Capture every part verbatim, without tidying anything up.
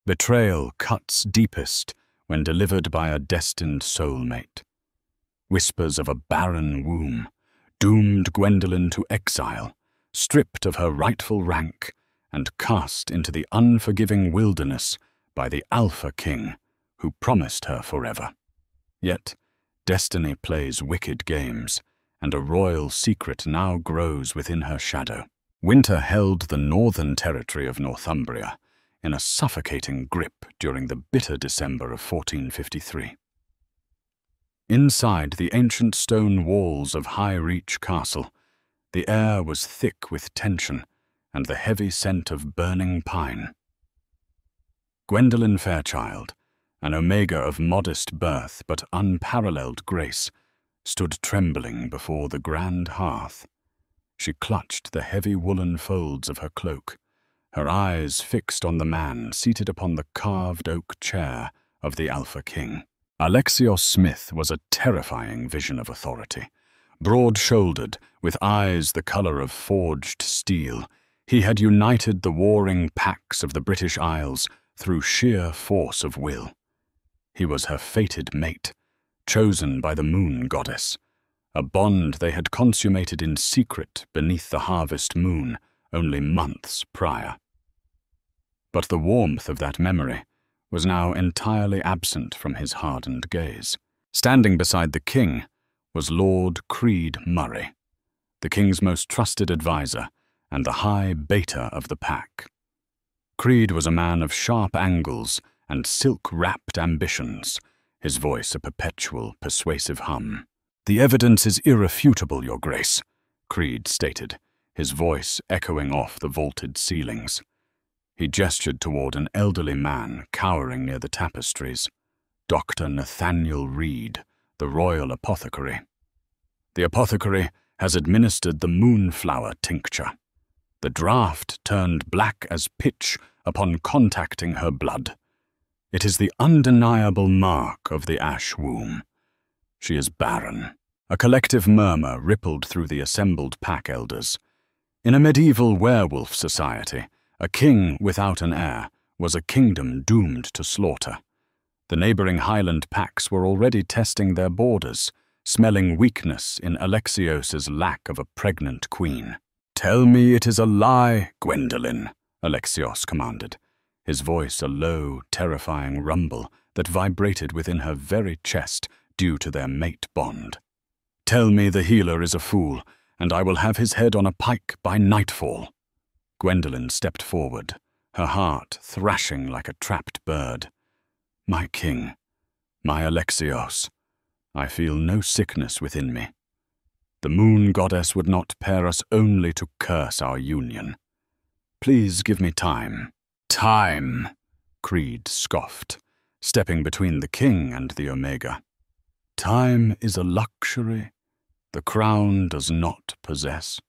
Betrayal cuts deepest when delivered by a destined soulmate. Whispers of a barren womb doomed Gwendolen to exile, stripped of her rightful rank, and cast into the unforgiving wilderness by the Alpha King who promised her forever. Yet, destiny plays wicked games, and a royal secret now grows within her shadow. Winter held the northern territory of Northumbria in a suffocating grip during the bitter December of fourteen fifty-three. Inside the ancient stone walls of High Reach Castle, the air was thick with tension and the heavy scent of burning pine. Gwendolen Fairchild, an Omega of modest birth but unparalleled grace, stood trembling before the grand hearth. She clutched the heavy woolen folds of her cloak, her eyes fixed on the man seated upon the carved oak chair of the Alpha King. Alexios Smith was a terrifying vision of authority. Broad-shouldered, with eyes the color of forged steel, he had united the warring packs of the British Isles through sheer force of will. He was her fated mate, chosen by the moon goddess, a bond they had consummated in secret beneath the harvest moon only months prior. But the warmth of that memory was now entirely absent from his hardened gaze. Standing beside the king was Lord Creed Murray, the king's most trusted advisor and the high beta of the pack. Creed was a man of sharp angles and silk-wrapped ambitions, his voice a perpetual, persuasive hum. "The evidence is irrefutable, Your Grace," Creed stated, his voice echoing off the vaulted ceilings. He gestured toward an elderly man cowering near the tapestries, Doctor Nathaniel Reed, the royal apothecary. "The apothecary has administered the moonflower tincture. The draught turned black as pitch upon contacting her blood. It is the undeniable mark of the ash womb. She is barren." A collective murmur rippled through the assembled pack elders. In a medieval werewolf society, a king without an heir was a kingdom doomed to slaughter. The neighboring Highland packs were already testing their borders, smelling weakness in Alexios's lack of a pregnant queen. "Tell me it is a lie, Gwendolen," Alexios commanded, his voice a low, terrifying rumble that vibrated within her very chest due to their mate bond. "Tell me the healer is a fool, and I will have his head on a pike by nightfall." Gwendolen stepped forward, her heart thrashing like a trapped bird. "My king, my Alexios, I feel no sickness within me. The moon goddess would not pair us only to curse our union. Please give me time." "Time," Creed scoffed, stepping between the king and the Omega. "Time is a luxury the crown does not possess."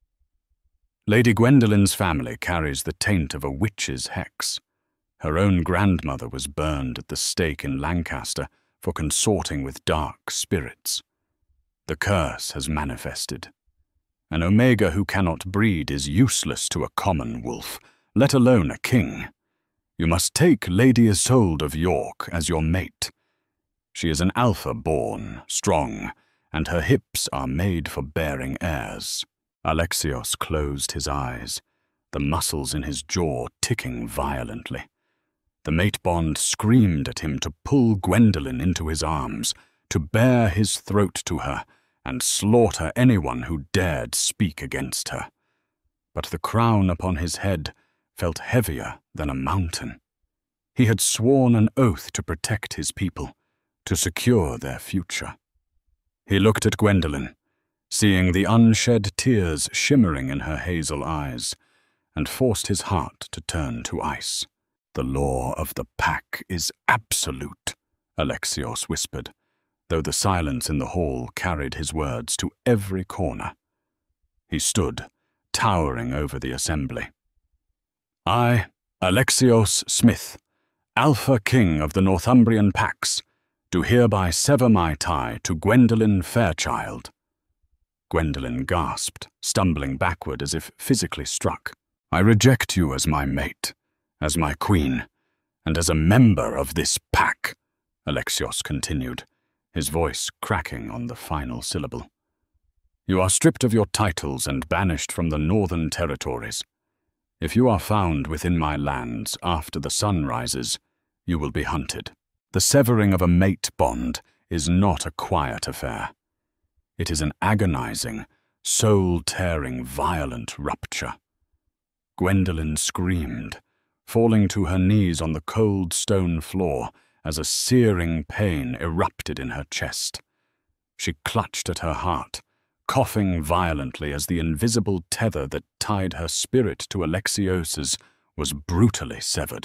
Lady Gwendolen's family carries the taint of a witch's hex. Her own grandmother was burned at the stake in Lancaster for consorting with dark spirits. The curse has manifested. An Omega who cannot breed is useless to a common wolf, let alone a king. You must take Lady Isolde of York as your mate. She is an Alpha-born, strong, and her hips are made for bearing heirs. Alexios closed his eyes, the muscles in his jaw ticking violently. The mate bond screamed at him to pull Gwendolen into his arms, to bare his throat to her, and slaughter anyone who dared speak against her. But the crown upon his head felt heavier than a mountain. He had sworn an oath to protect his people, to secure their future. He looked at Gwendolen, seeing the unshed tears shimmering in her hazel eyes, and forced his heart to turn to ice. "The law of the pack is absolute," Alexios whispered, though the silence in the hall carried his words to every corner. He stood, towering over the assembly. "I, Alexios Smith, Alpha King of the Northumbrian packs, do hereby sever my tie to Gwendolen Fairchild." Gwendolen gasped, stumbling backward as if physically struck. "I reject you as my mate, as my queen, And as a member of this pack, Alexios continued, his voice cracking on the final syllable, you are stripped of your titles and banished from the northern territories. If you are found within my lands after the sun rises, you will be hunted. The severing of a mate bond is not a quiet affair. It is an agonizing, soul-tearing, violent rupture. Gwendolen screamed, falling to her knees on the cold stone floor as a searing pain erupted in her chest. She clutched at her heart, coughing violently as the invisible tether that tied her spirit to Alexios's was brutally severed.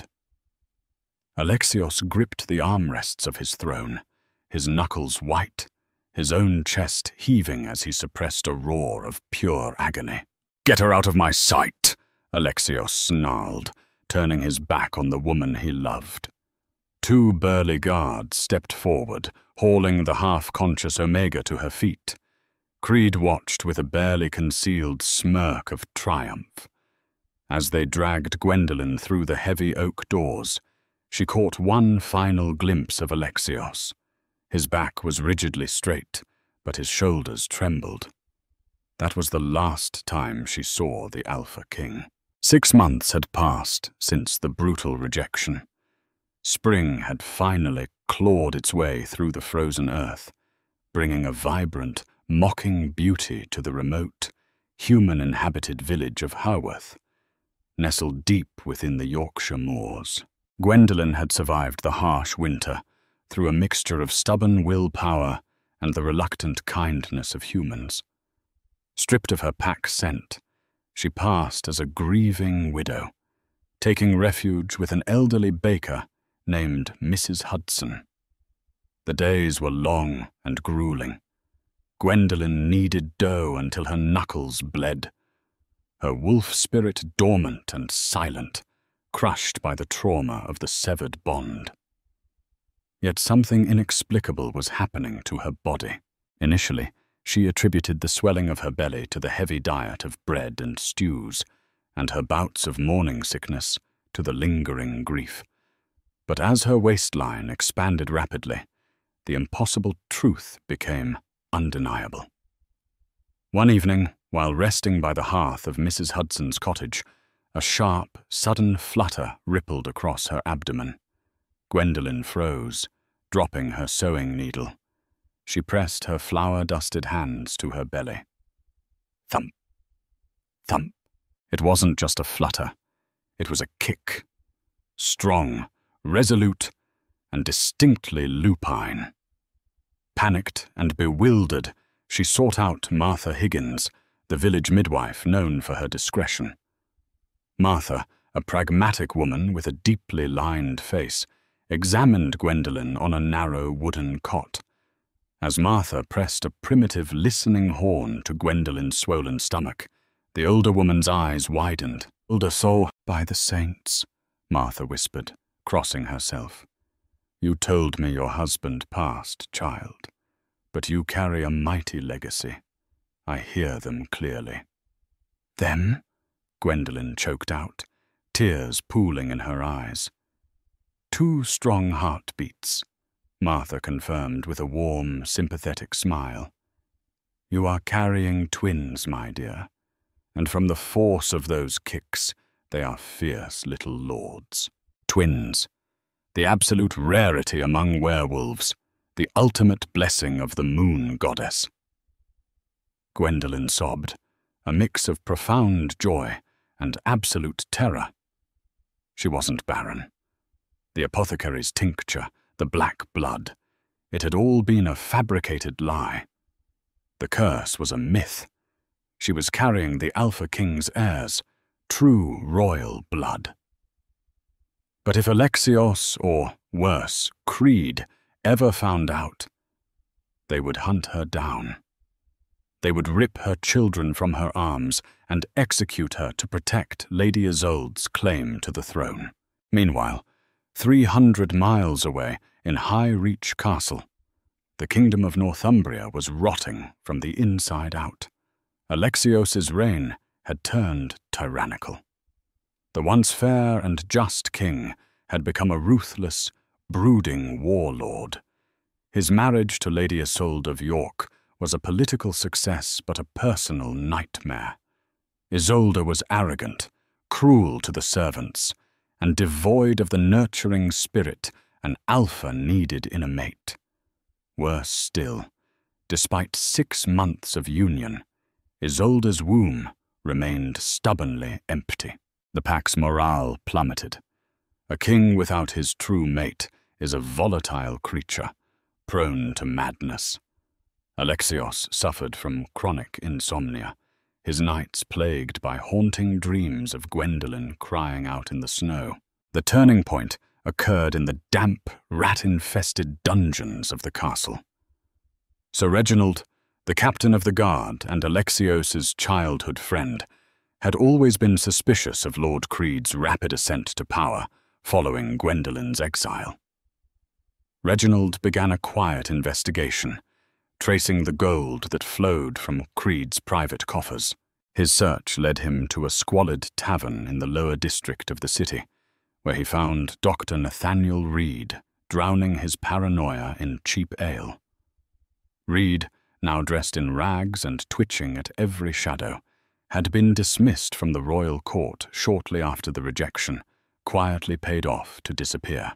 Alexios gripped the armrests of his throne, his knuckles white, his own chest heaving as he suppressed a roar of pure agony. "Get her out of my sight!" Alexios snarled, turning his back on the woman he loved. Two burly guards stepped forward, hauling the half-conscious Omega to her feet. Creed watched with a barely concealed smirk of triumph. As they dragged Gwendolen through the heavy oak doors, she caught one final glimpse of Alexios. His back was rigidly straight, but his shoulders trembled. That was the last time she saw the Alpha King. Six months had passed since the brutal rejection. Spring had finally clawed its way through the frozen earth, bringing a vibrant, mocking beauty to the remote, human-inhabited village of Haworth, nestled deep within the Yorkshire moors. Gwendolen had survived the harsh winter through a mixture of stubborn willpower and the reluctant kindness of humans. Stripped of her pack scent, she passed as a grieving widow, taking refuge with an elderly baker named Missus Hudson. The days were long and grueling. Gwendolen kneaded dough until her knuckles bled, her wolf spirit dormant and silent, crushed by the trauma of the severed bond. Yet something inexplicable was happening to her body. Initially, she attributed the swelling of her belly to the heavy diet of bread and stews, and her bouts of morning sickness to the lingering grief. But as her waistline expanded rapidly, the impossible truth became undeniable. One evening, while resting by the hearth of Missus Hudson's cottage, a sharp, sudden flutter rippled across her abdomen. Gwendolen froze, dropping her sewing needle. She pressed her flour-dusted hands to her belly. Thump, thump. It wasn't just a flutter. It was a kick. Strong, resolute, and distinctly lupine. Panicked and bewildered, she sought out Martha Higgins, the village midwife known for her discretion. Martha, a pragmatic woman with a deeply lined face, examined Gwendolen on a narrow wooden cot. As Martha pressed a primitive listening horn to Gwendolen's swollen stomach, the older woman's eyes widened. "Older soul, by the saints," Martha whispered, crossing herself. "You told me your husband passed, child, but you carry a mighty legacy. I hear them clearly." "Them?" Gwendolen choked out, tears pooling in her eyes. "Two strong heartbeats," Martha confirmed with a warm, sympathetic smile. "You are carrying twins, my dear, and from the force of those kicks, they are fierce little lords. Twins, the absolute rarity among werewolves, the ultimate blessing of the moon goddess." Gwendolen sobbed, a mix of profound joy and absolute terror. She wasn't barren. The apothecary's tincture, the black blood, it had all been a fabricated lie. The curse was a myth. She was carrying the Alpha King's heirs, true royal blood. But if Alexios, or worse, Creed, ever found out, they would hunt her down. They would rip her children from her arms and execute her to protect Lady Isolde's claim to the throne. Meanwhile, three hundred miles away in High Reach Castle, the kingdom of Northumbria was rotting from the inside out. Alexios's reign had turned tyrannical. The once fair and just king had become a ruthless, brooding warlord. His marriage to Lady Isolde of York was a political success but a personal nightmare. Isolde was arrogant, cruel to the servants, and devoid of the nurturing spirit an alpha needed in a mate. Worse still, despite six months of union, Isolde's womb remained stubbornly empty. The pack's morale plummeted. A king without his true mate is a volatile creature, prone to madness. Alexios suffered from chronic insomnia, his nights plagued by haunting dreams of Gwendolen crying out in the snow. The turning point occurred in the damp, rat-infested dungeons of the castle. Sir Reginald, the captain of the guard and Alexios's childhood friend, had always been suspicious of Lord Creed's rapid ascent to power following Gwendolen's exile. Reginald began a quiet investigation, tracing the gold that flowed from Creed's private coffers. His search led him to a squalid tavern in the lower district of the city, where he found Doctor Nathaniel Reed drowning his paranoia in cheap ale. Reed, now dressed in rags and twitching at every shadow, had been dismissed from the royal court shortly after the rejection, quietly paid off to disappear.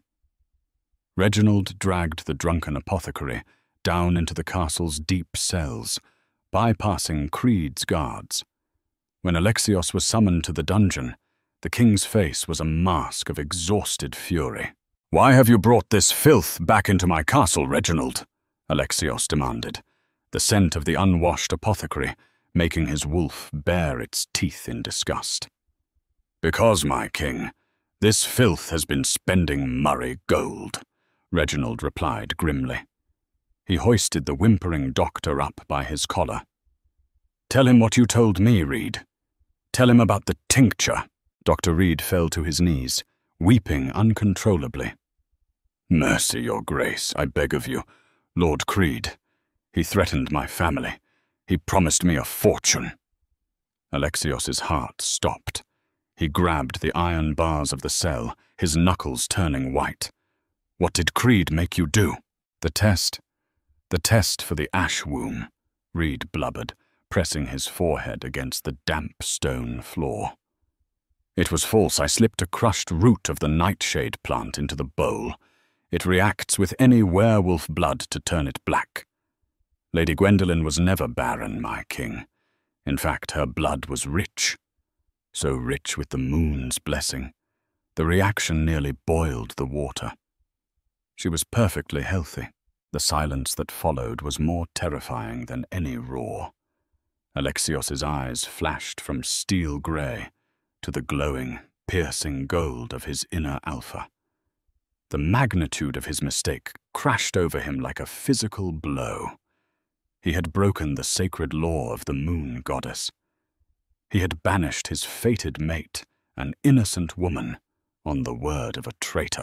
Reginald dragged the drunken apothecary down into the castle's deep cells, bypassing Creed's guards. When Alexios was summoned to the dungeon, the king's face was a mask of exhausted fury. "Why have you brought this filth back into my castle, Reginald?" Alexios demanded, the scent of the unwashed apothecary making his wolf bare its teeth in disgust. "Because, my king, this filth has been spending Murray gold," Reginald replied grimly. He hoisted the whimpering doctor up by his collar. "Tell him what you told me, Reed. Tell him about the tincture." Doctor Reed fell to his knees, weeping uncontrollably. "Mercy, your grace, I beg of you. Lord Creed. He threatened my family. He promised me a fortune." Alexios's heart stopped. He grabbed the iron bars of the cell, his knuckles turning white. "What did Creed make you do?" "The test. The test for the ash womb," Reed blubbered, pressing his forehead against the damp stone floor. "It was false. I slipped a crushed root of the nightshade plant into the bowl. It reacts with any werewolf blood to turn it black. Lady Gwendolen was never barren, my king. In fact, her blood was rich. So rich with the moon's blessing. The reaction nearly boiled the water. She was perfectly healthy. The silence that followed was more terrifying than any roar. Alexios's eyes flashed from steel grey to the glowing, piercing gold of his inner alpha. The magnitude of his mistake crashed over him like a physical blow. He had broken the sacred law of the moon goddess. He had banished his fated mate, an innocent woman, on the word of a traitor.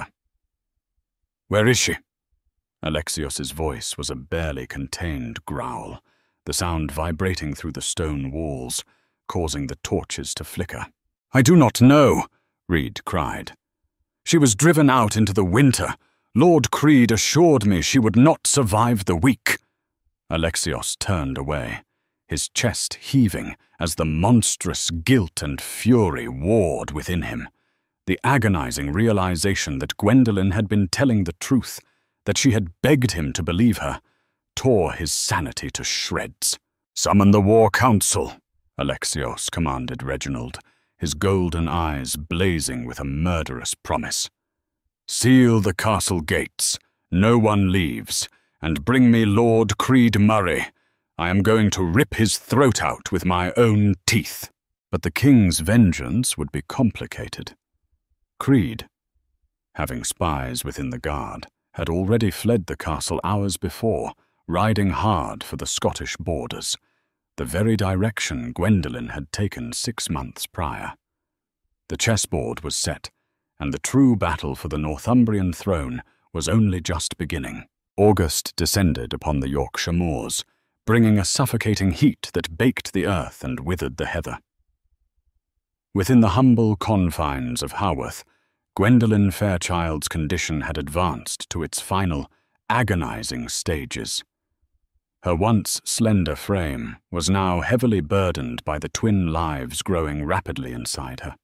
"Where is she?" Alexios's voice was a barely contained growl, the sound vibrating through the stone walls, causing the torches to flicker. "I do not know," Reed cried. "She was driven out into the winter. Lord Creed assured me she would not survive the week." Alexios turned away, his chest heaving as the monstrous guilt and fury warred within him. The agonizing realization that Gwendolen had been telling the truth, that she had begged him to believe her, tore his sanity to shreds. "Summon the War Council," Alexios commanded Reginald, his golden eyes blazing with a murderous promise. "Seal the castle gates, no one leaves, and bring me Lord Creed Murray. I am going to rip his throat out with my own teeth." But the king's vengeance would be complicated. Creed, having spies within the guard, had already fled the castle hours before, riding hard for the Scottish borders, the very direction Gwendolen had taken six months prior. The chessboard was set, and the true battle for the Northumbrian throne was only just beginning. August descended upon the Yorkshire moors, bringing a suffocating heat that baked the earth and withered the heather. Within the humble confines of Haworth, Gwendolen Fairchild's condition had advanced to its final, agonizing stages. Her once slender frame was now heavily burdened by the twin lives growing rapidly inside her.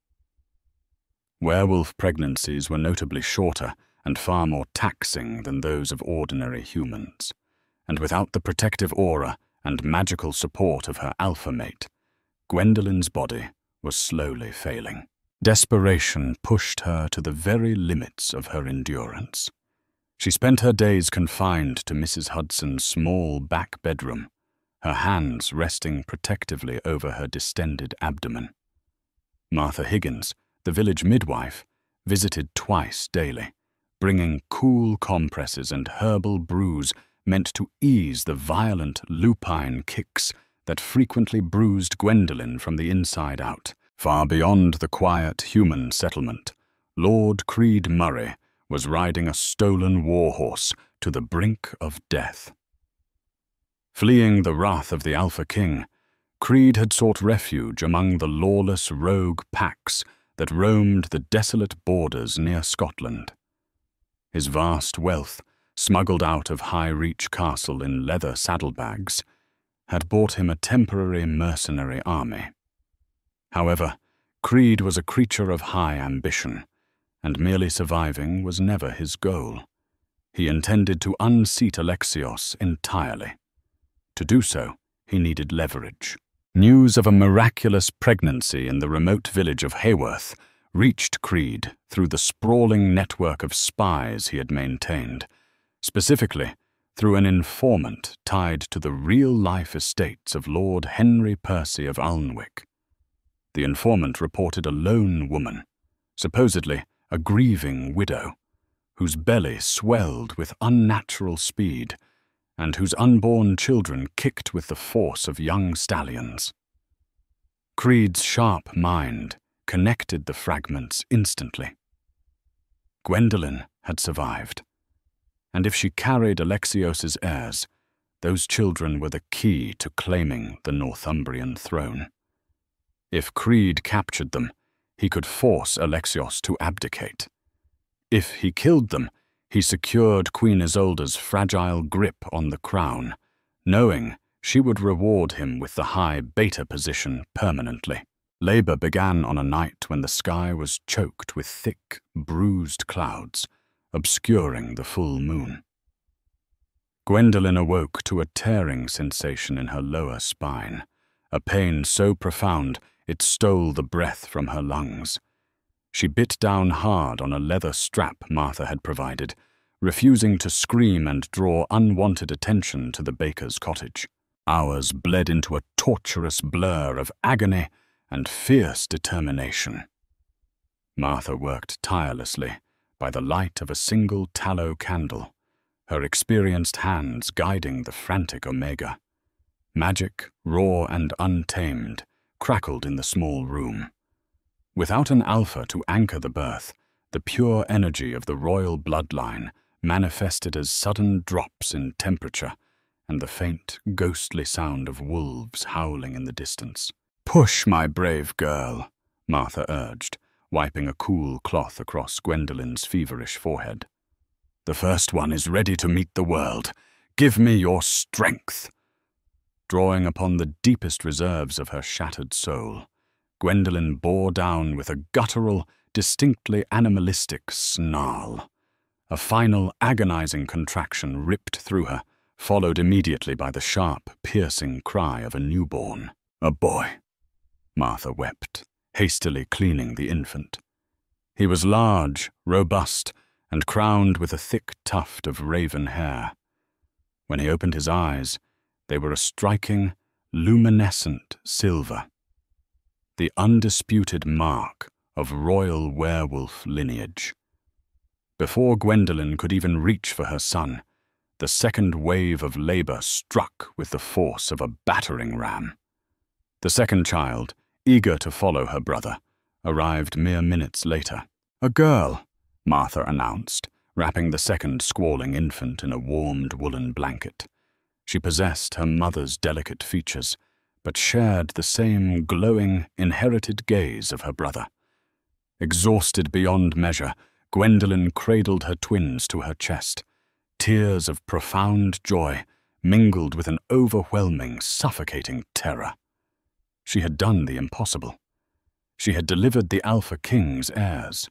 Werewolf pregnancies were notably shorter and far more taxing than those of ordinary humans, and without the protective aura and magical support of her alpha mate, Gwendolen's body was slowly failing. Desperation pushed her to the very limits of her endurance. She spent her days confined to Missus Hudson's small back bedroom, her hands resting protectively over her distended abdomen. Martha Higgins, the village midwife, visited twice daily, bringing cool compresses and herbal brews meant to ease the violent lupine kicks that frequently bruised Gwendolen from the inside out. Far beyond the quiet human settlement, Lord Creed Murray was riding a stolen warhorse to the brink of death. Fleeing the wrath of the Alpha King, Creed had sought refuge among the lawless rogue packs that roamed the desolate borders near Scotland. His vast wealth, smuggled out of High Reach Castle in leather saddlebags, had bought him a temporary mercenary army. However, Creed was a creature of high ambition, and merely surviving was never his goal. He intended to unseat Alexios entirely. To do so, he needed leverage. News of a miraculous pregnancy in the remote village of Hayworth reached Creed through the sprawling network of spies he had maintained, specifically through an informant tied to the real-life estates of Lord Henry Percy of Alnwick. The informant reported a lone woman, supposedly a grieving widow, whose belly swelled with unnatural speed and whose unborn children kicked with the force of young stallions. Creed's sharp mind connected the fragments instantly. Gwendolen had survived, and if she carried Alexios's heirs, those children were the key to claiming the Northumbrian throne. If Creed captured them, he could force Alexios to abdicate. If he killed them, he secured Queen Isolde's fragile grip on the crown, knowing she would reward him with the high beta position permanently. Labor began on a night when the sky was choked with thick, bruised clouds, obscuring the full moon. Gwendolen awoke to a tearing sensation in her lower spine, a pain so profound it stole the breath from her lungs. She bit down hard on a leather strap Martha had provided, refusing to scream and draw unwanted attention to the baker's cottage. Hours bled into a torturous blur of agony and fierce determination. Martha worked tirelessly by the light of a single tallow candle, her experienced hands guiding the frantic Omega. Magic, raw and untamed, crackled in the small room. Without an alpha to anchor the birth, the pure energy of the royal bloodline manifested as sudden drops in temperature and the faint, ghostly sound of wolves howling in the distance. "Push, my brave girl," Martha urged, wiping a cool cloth across Gwendolen's feverish forehead. "The first one is ready to meet the world. Give me your strength." Drawing upon the deepest reserves of her shattered soul, Gwendolen bore down with a guttural, distinctly animalistic snarl. A final agonizing contraction ripped through her, followed immediately by the sharp, piercing cry of a newborn. "A boy," Martha wept, hastily cleaning the infant. He was large, robust, and crowned with a thick tuft of raven hair. When he opened his eyes, they were a striking, luminescent silver, the undisputed mark of royal werewolf lineage. Before Gwendolen could even reach for her son, the second wave of labor struck with the force of a battering ram. The second child, eager to follow her brother, arrived mere minutes later. "A girl," Martha announced, wrapping the second squalling infant in a warmed woolen blanket. She possessed her mother's delicate features, but shared the same glowing, inherited gaze of her brother. Exhausted beyond measure, Gwendolen cradled her twins to her chest. Tears of profound joy mingled with an overwhelming, suffocating terror. She had done the impossible. She had delivered the Alpha King's heirs.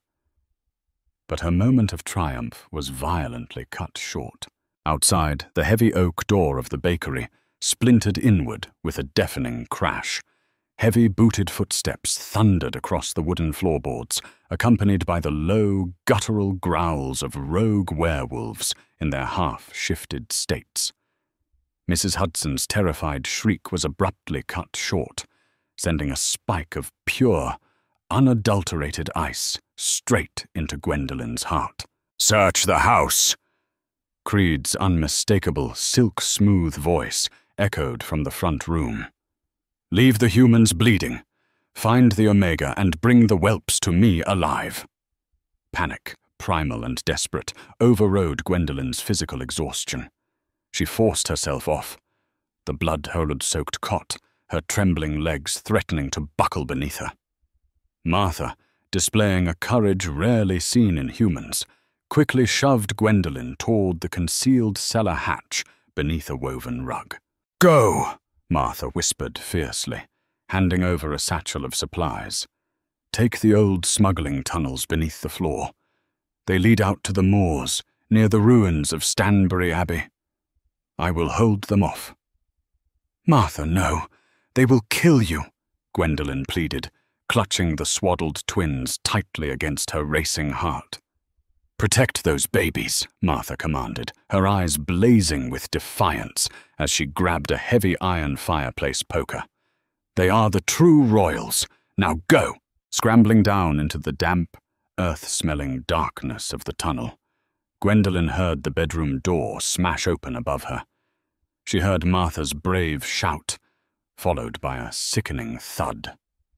But her moment of triumph was violently cut short. Outside, the heavy oak door of the bakery splintered inward with a deafening crash. Heavy booted footsteps thundered across the wooden floorboards, accompanied by the low, guttural growls of rogue werewolves in their half-shifted states. Missus Hudson's terrified shriek was abruptly cut short, sending a spike of pure, unadulterated ice straight into Gwendolen's heart. "Search the house!" Creed's unmistakable, silk-smooth voice echoed from the front room. "Leave the humans bleeding. Find the Omega and bring the whelps to me alive." Panic, primal and desperate, overrode Gwendolen's physical exhaustion. She forced herself off, the blood-horror-soaked cot, her trembling legs threatening to buckle beneath her. Martha, displaying a courage rarely seen in humans, quickly shoved Gwendolen toward the concealed cellar hatch beneath a woven rug. "Go!" Martha whispered fiercely, handing over a satchel of supplies. "Take the old smuggling tunnels beneath the floor. They lead out to the moors, near the ruins of Stanbury Abbey. I will hold them off." "Martha, no. They will kill you," Gwendolen pleaded, clutching the swaddled twins tightly against her racing heart. "Protect those babies," Martha commanded, her eyes blazing with defiance as she grabbed a heavy iron fireplace poker. "They are the true royals. Now go!" Scrambling down into the damp, earth-smelling darkness of the tunnel, Gwendolen heard the bedroom door smash open above her. She heard Martha's brave shout, followed by a sickening thud.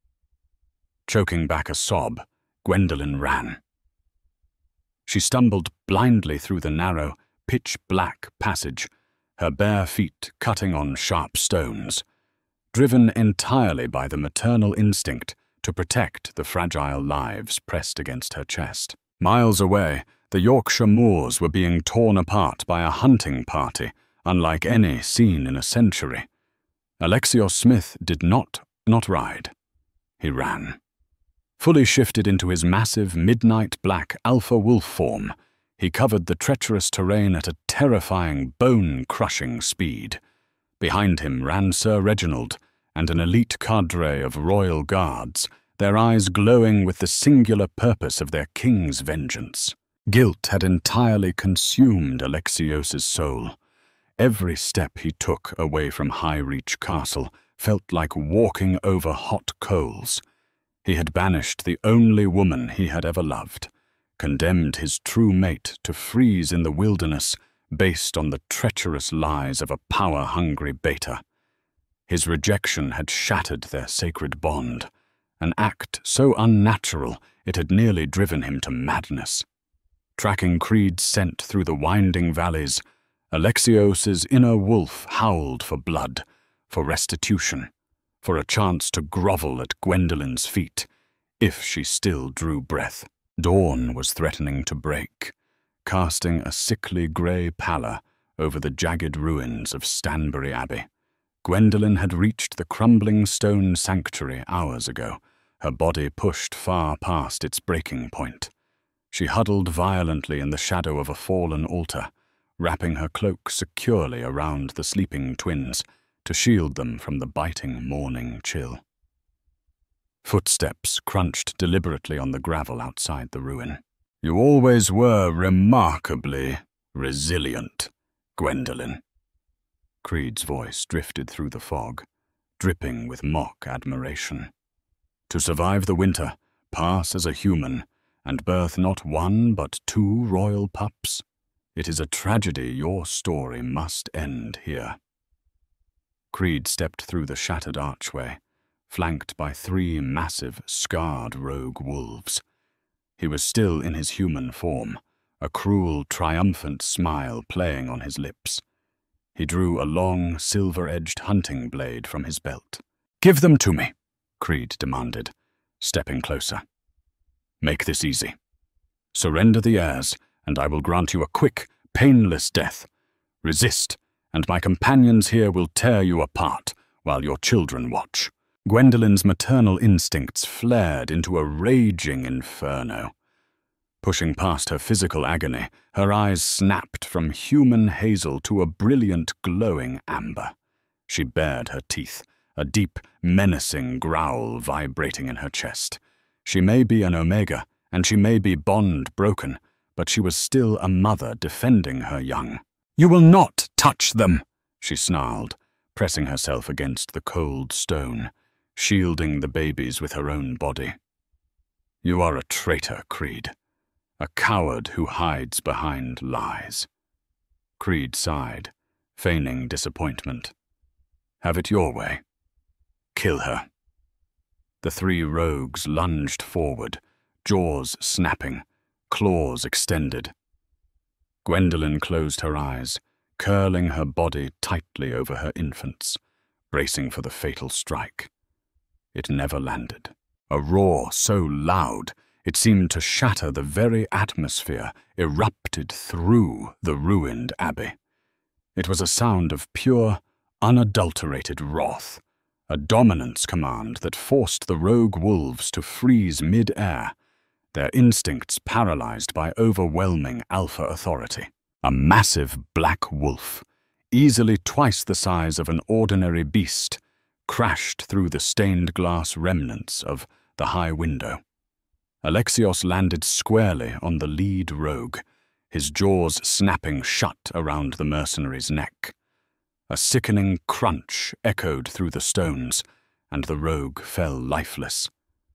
Choking back a sob, Gwendolen ran. She stumbled blindly through the narrow, pitch-black passage, her bare feet cutting on sharp stones, driven entirely by the maternal instinct to protect the fragile lives pressed against her chest. Miles away, the Yorkshire moors were being torn apart by a hunting party unlike any seen in a century. Alexios Smith did not not ride. He ran. Fully shifted into his massive midnight black alpha wolf form, he covered the treacherous terrain at a terrifying, bone-crushing speed. Behind him ran Sir Reginald and an elite cadre of royal guards, their eyes glowing with the singular purpose of their king's vengeance. Guilt had entirely consumed Alexios's soul. Every step he took away from Highreach Castle felt like walking over hot coals. He had banished the only woman he had ever loved, condemned his true mate to freeze in the wilderness based on the treacherous lies of a power-hungry beta. His rejection had shattered their sacred bond, an act so unnatural it had nearly driven him to madness. Tracking Creed's scent through the winding valleys, Alexios's inner wolf howled for blood, for restitution, for a chance to grovel at Gwendolen's feet, if she still drew breath. Dawn was threatening to break, casting a sickly grey pallor over the jagged ruins of Stanbury Abbey. Gwendolen had reached the crumbling stone sanctuary hours ago, her body pushed far past its breaking point. She huddled violently in the shadow of a fallen altar, wrapping her cloak securely around the sleeping twins to shield them from the biting morning chill. Footsteps crunched deliberately on the gravel outside the ruin. "You always were remarkably resilient, Gwendolen." Creed's voice drifted through the fog, dripping with mock admiration. "To survive the winter, pass as a human, and birth not one but two royal pups. It is a tragedy your story must end here." Creed stepped through the shattered archway, flanked by three massive, scarred rogue wolves. He was still in his human form, a cruel, triumphant smile playing on his lips. He drew a long, silver-edged hunting blade from his belt. "Give them to me," Creed demanded, stepping closer. "Make this easy." Surrender the heirs, and I will grant you a quick, painless death. Resist, and my companions here will tear you apart while your children watch." Gwendolen's maternal instincts flared into a raging inferno. Pushing past her physical agony, her eyes snapped from human hazel to a brilliant, glowing amber. She bared her teeth, a deep, menacing growl vibrating in her chest. She may be an Omega, and she may be bond broken, but she was still a mother defending her young. "You will not touch them," she snarled, pressing herself against the cold stone, shielding the babies with her own body. "You are a traitor, Creed. A coward who hides behind lies." Creed sighed, feigning disappointment. "Have it your way. Kill her." The three rogues lunged forward, jaws snapping, claws extended. Gwendolen closed her eyes, curling her body tightly over her infants, bracing for the fatal strike. It never landed. A roar so loud it seemed to shatter the very atmosphere, erupted through the ruined abbey. It was a sound of pure, unadulterated wrath, a dominance command that forced the rogue wolves to freeze mid-air, their instincts paralyzed by overwhelming alpha authority. A massive black wolf, easily twice the size of an ordinary beast, crashed through the stained glass remnants of the high window. Alexios landed squarely on the lead rogue, his jaws snapping shut around the mercenary's neck. A sickening crunch echoed through the stones, and the rogue fell lifeless.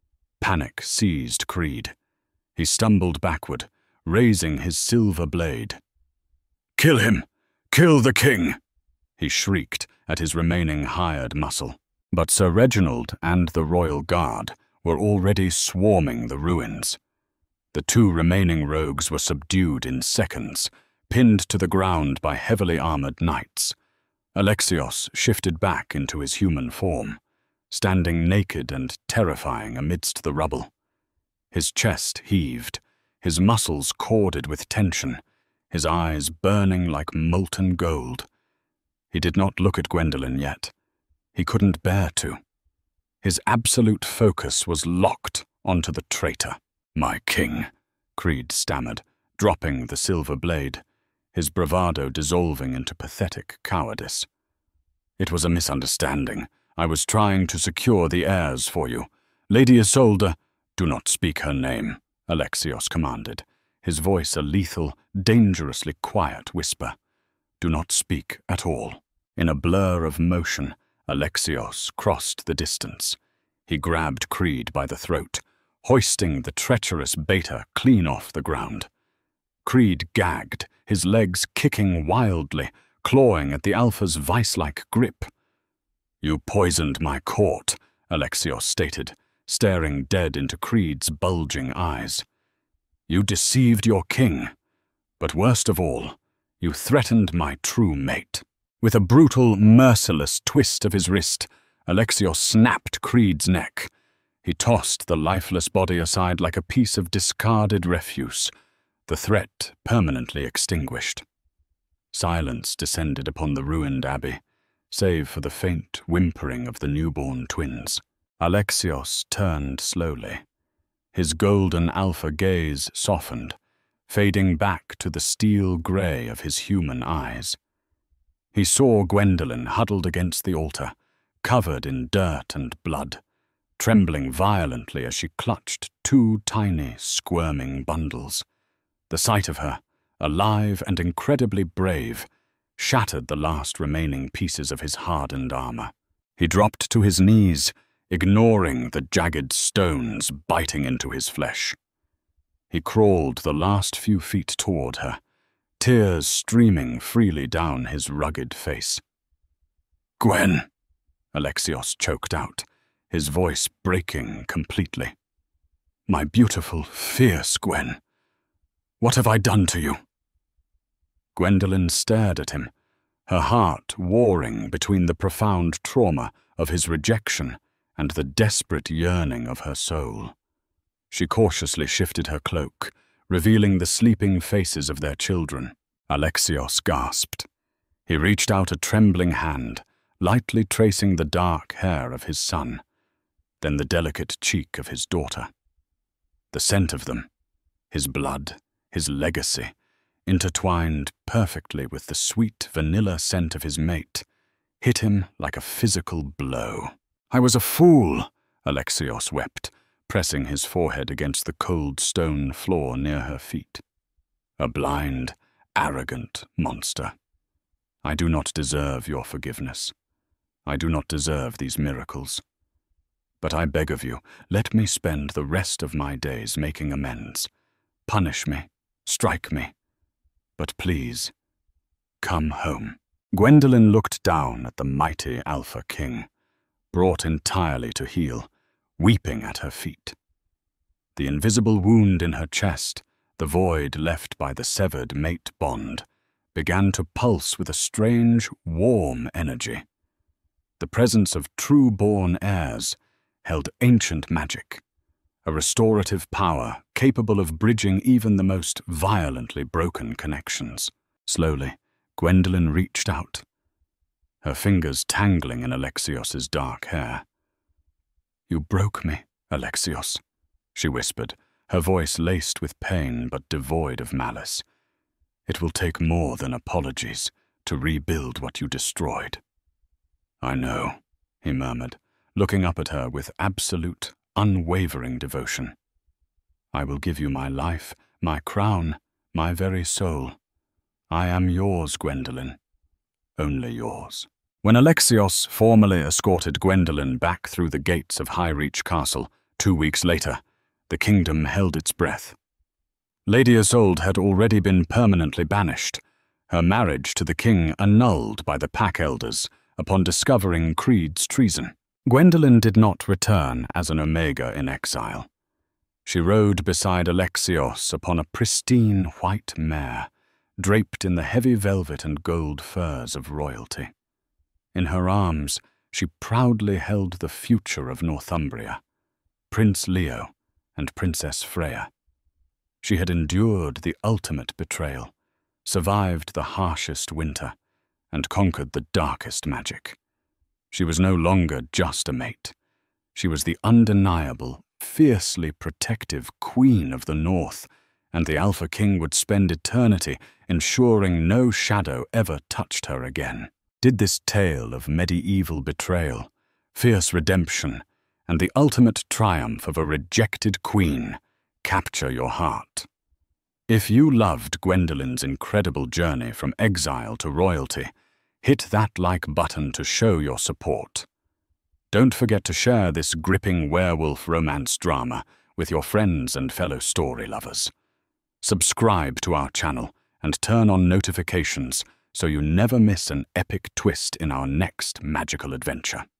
Panic seized Creed. He stumbled backward, raising his silver blade. "Kill him! Kill the king!" he shrieked at his remaining hired muscle. But Sir Reginald and the royal guard were already swarming the ruins. The two remaining rogues were subdued in seconds, pinned to the ground by heavily armored knights. Alexios shifted back into his human form, standing naked and terrifying amidst the rubble. His chest heaved, his muscles corded with tension, his eyes burning like molten gold. He did not look at Gwendolen yet. He couldn't bear to. His absolute focus was locked onto the traitor. "My king," Creed stammered, dropping the silver blade, his bravado dissolving into pathetic cowardice. "It was a misunderstanding. I was trying to secure the heirs for you. Lady Isolde—" "Do not speak her name," Alexios commanded, his voice a lethal, dangerously quiet whisper. "Do not speak at all." In a blur of motion, Alexios crossed the distance. He grabbed Creed by the throat, hoisting the treacherous beta clean off the ground. Creed gagged, his legs kicking wildly, clawing at the Alpha's vice-like grip. "You poisoned my court," Alexios stated, staring dead into Creed's bulging eyes. "You deceived your king, but worst of all, you threatened my true mate." With a brutal, merciless twist of his wrist, Alexios snapped Creed's neck. He tossed the lifeless body aside like a piece of discarded refuse, the threat permanently extinguished. Silence descended upon the ruined abbey, save for the faint whimpering of the newborn twins. Alexios turned slowly. His golden alpha gaze softened, fading back to the steel grey of his human eyes. He saw Gwendolen huddled against the altar, covered in dirt and blood, trembling violently as she clutched two tiny, squirming bundles. The sight of her, alive and incredibly brave, shattered the last remaining pieces of his hardened armor. He dropped to his knees, ignoring the jagged stones biting into his flesh. He crawled the last few feet toward her, tears streaming freely down his rugged face. "Gwen," Alexios choked out, his voice breaking completely. "My beautiful, fierce Gwen, what have I done to you?" Gwendolen stared at him, her heart warring between the profound trauma of his rejection and the desperate yearning of her soul. She cautiously shifted her cloak, revealing the sleeping faces of their children. Alexios gasped. He reached out a trembling hand, lightly tracing the dark hair of his son, then the delicate cheek of his daughter. The scent of them, his blood, his legacy, intertwined perfectly with the sweet vanilla scent of his mate, hit him like a physical blow. "I was a fool," Alexios wept, pressing his forehead against the cold stone floor near her feet. "A blind, arrogant monster. I do not deserve your forgiveness. I do not deserve these miracles. But I beg of you, let me spend the rest of my days making amends. Punish me, strike me, but please, come home." Gwendolen looked down at the mighty Alpha King, brought entirely to heel, weeping at her feet. The invisible wound in her chest, the void left by the severed mate bond, began to pulse with a strange, warm energy. The presence of true-born heirs held ancient magic, a restorative power capable of bridging even the most violently broken connections. Slowly, Gwendolen reached out, her fingers tangling in Alexios's dark hair. "You broke me, Alexios," she whispered, her voice laced with pain but devoid of malice. "It will take more than apologies to rebuild what you destroyed." "I know," he murmured, looking up at her with absolute, unwavering devotion. "I will give you my life, my crown, my very soul. I am yours, Gwendolen. Only yours." When Alexios formally escorted Gwendolen back through the gates of Highreach Castle, two weeks later, the kingdom held its breath. Lady Isolde had already been permanently banished, her marriage to the king annulled by the Pack Elders upon discovering Creed's treason. Gwendolen did not return as an Omega in exile. She rode beside Alexios upon a pristine white mare, draped in the heavy velvet and gold furs of royalty. In her arms, she proudly held the future of Northumbria, Prince Leo and Princess Freya. She had endured the ultimate betrayal, survived the harshest winter, and conquered the darkest magic. She was no longer just a mate. She was the undeniable, fiercely protective Queen of the North, and the Alpha King would spend eternity ensuring no shadow ever touched her again. Did this tale of medieval betrayal, fierce redemption, and the ultimate triumph of a rejected queen capture your heart? If you loved Gwendolen's incredible journey from exile to royalty, hit that like button to show your support. Don't forget to share this gripping werewolf romance drama with your friends and fellow story lovers. Subscribe to our channel and turn on notifications so you never miss an epic twist in our next magical adventure.